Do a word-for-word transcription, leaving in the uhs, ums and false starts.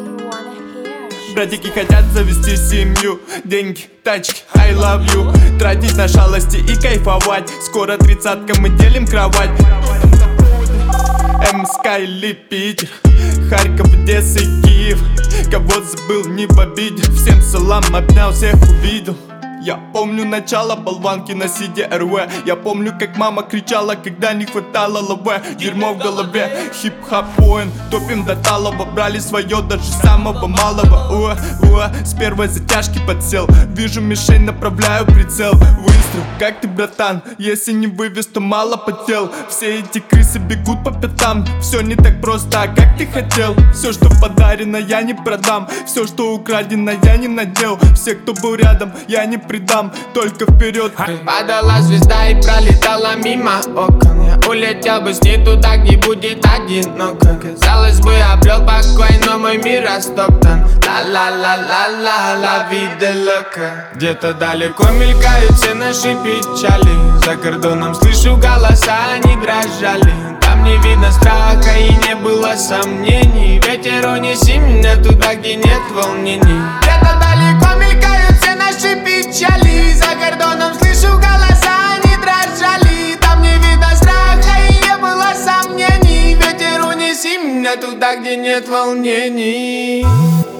Братики хотят завести семью, деньги, тачки, I love you. Тратить на шалости и кайфовать. Скоро тридцатка, мы делим кровать. МСК или Питер, Харьков, Одесса и Киев. Кого забыл, не в обиде. Всем салам, обнял, всех увидел. Я помню начало болванки на сиде эр вэ. Я помню, как мама кричала, когда не хватало лаве. Дерьмо в голове, хип-хоп воин. Топим до талого, брали свое даже самого малого. Уа, уа, с первой затяжки подсел. Вижу мишень, направляю прицел. Выстрел, как ты, братан? Если не вывез, то мало потел. Все эти крысы бегут по пятам. Все не так просто, а как ты хотел. Все, что подарено, я не продам. Все, что украдено, я не надел. Все, кто был рядом, я не предам, только вперед. Падала звезда и пролетала мимо окон. Я улетел бы с ней туда, где будет одиноко. Казалось бы, обрел покой, но мой мир растоптан. Ла-ла-ла-ла-ла, ла виде лока. Где-то далеко мелькают все наши печали. За кордоном слышу голоса, они дрожали. Там не видно страха и не было сомнений. Ветер, унеси меня туда, где нет волнений. Где-то далеко мелькают все наши печали. За кордоном слышу голоса, они дрожали. Там не видно страха и не было сомнений. Ветер, унеси меня туда, где нет волнений.